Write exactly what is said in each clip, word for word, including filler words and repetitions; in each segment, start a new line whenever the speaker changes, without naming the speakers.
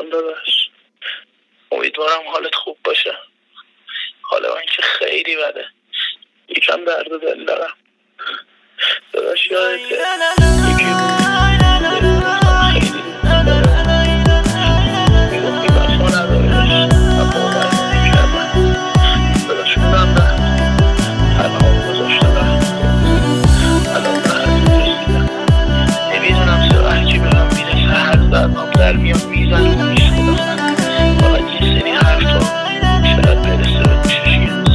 داداش. امیدوارم حالت خوب باشه. حال من که خیلی بده. یکم درد دل دارم داداش. یادته یکی بود خیلی میگفتی وفا نداره و باور نمی‌کردم داداش. اونم نه تنها گذاشته رفت. الان من هرچی رسیدم نمیدونم چرا هرچی به من میرسه هر زدنام در میاد میزنم میشونم. فقط یه سری حرف تا شاید برسه به گوشش یه روز.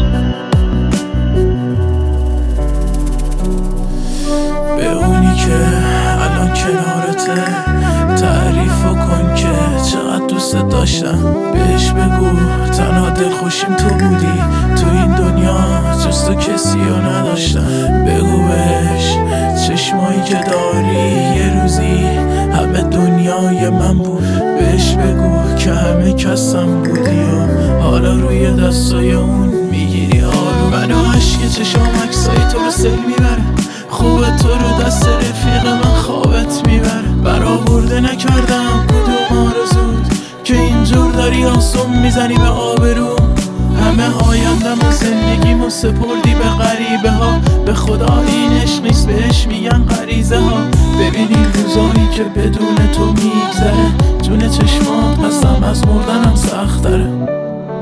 به اونی که الان کنارته تعریف کن که چقدر دوست داشتم. بهش بگو تنها دلخوشیم تو بودی تو این دنیا، جز تو کسی رو نداشتم. بگو بهش چشمایی که داری یه روزی همه دنیای من بود. بهش بگو که همه کسم بودی و حالا روی دستای اون میگیری آروم. منو عشق چشام عکسای تو رو سل میبره، خوبه تو رو دست رفیق من خوابت میبره. برآورده نکردم کدوم آرزود که اینجور داری آسون میزنی به آبروم. همه آیندم و زندگیمو سپردی به غریبه ها. به خدا این عشق نیست بهش میگن غریزه ها. ببینی روزایی که بدون تو میگذره جون چشمات قسم از مردنم سخت داره.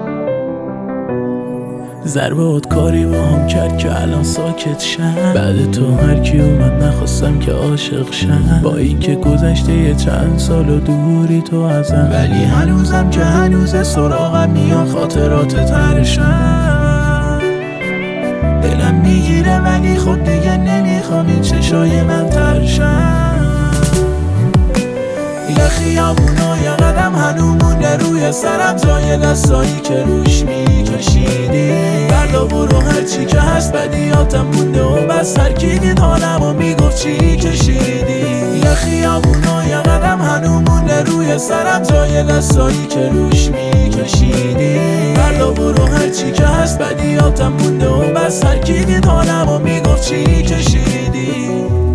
ضربه کاری با هم کرد که الان ساکت شم. بعد تو هر کی اومد نخواستم که عاشق شم. با این که گذشته یه چند سال و دوری تو ازم، ولی هنوزم که هنوز سراغم میان خاطرات ترشم. دلم میگیره ولی خب دیگه نمیخوام این چشای من ترشم. یه خیابونا یه قدم هنو مونده روی سرم جای دستایی که روش میکشیدی. بردا برو هرچی که هست بدیاتم مونده و بس ترکیدید حالم و میگفت چی کشیدی. یه خیابونا یه قدم هنو مونده روی سرم جای دستایی که روش میکشیدی. بردا برو هرچی که هست بدیاتم مونده و بس ترکیدید حالم و میگفت چی کشیدی.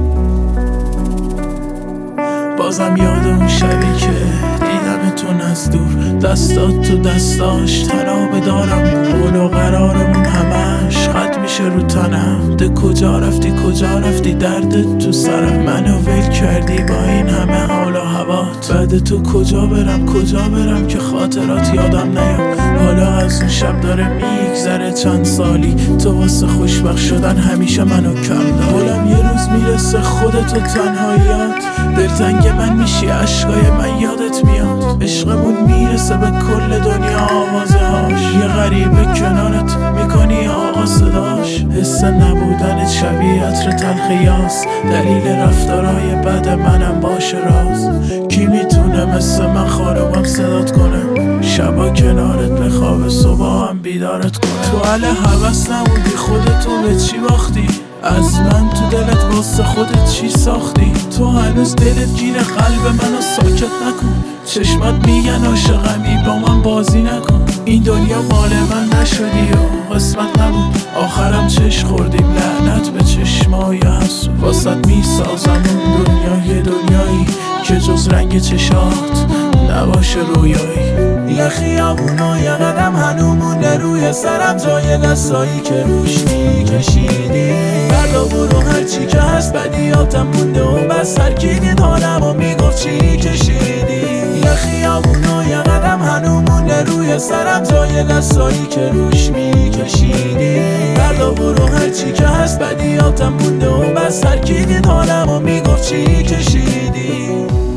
بازم یاد اون شبی که دیدم تو از دور، دستات تو دستاش تنابه دارم. قول و قرارمون همش خط میشه رو تنم. ده کجا رفتی کجا رفتی دردت تو سرم. منو ول کردی با این همه حال و هوات. بعد تو کجا برم کجا برم که خاطرات یادم نیاد. حالا از اون شب داره میگذره چند سالی. تو واسه خوشبخت شدن همیشه منو کم داری. حالم یه روز میرسه خودتو تنهاییات. دلتنگ من میشی عشقای من یادت میاد. عشقمون میرسه به کل دنیا آوازه هاش. یه غریبه کنارت میکنی آقا صداش. حس نبودنت شبیه عطر تلخ یاس. دلیل رفتارهای بد منم باشه راز. کی میتونه مثل من خارمم صدات کنه. شبا کنارت بخواب صبح هم بیدارت کنه. تو حال حوث نبودی خودتو به چی باختی. از من تو دلت واسه خودت چی ساختی. تو هنوز دلت گیره قلب منو ساکت نکن. چشمات میگن عاشقمی با من بازی نکن. این دنیا مال من نشدی و قسمت نبود. آخرم چش خوردیم لعنت به چشمای حسود. واسط میسازم اون دنیا یه دنیایی که جز رنگ چشات نباشه رویایی. یه خیابونا یه قدم هنو مونده روی سرم جای دستایی که روش میکشیدی. بردا برو هرچی که هست بدیاتم مونده و بس ترکیدید حالم و میگفت چی کشیدی. یه خیابونا یه قدم هنو مونده روی سرم جای دستایی که روش میکشیدی. بردا برو هرچی که هست بدیاتم مونده و بس ترکیدید حالم و میگفت چی کشیدی.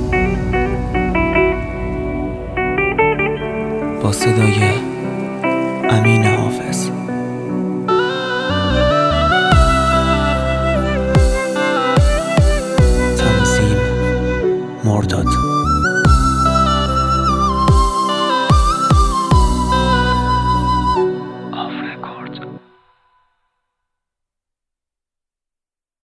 با صدای امین حافظ. تنظیم مرداد.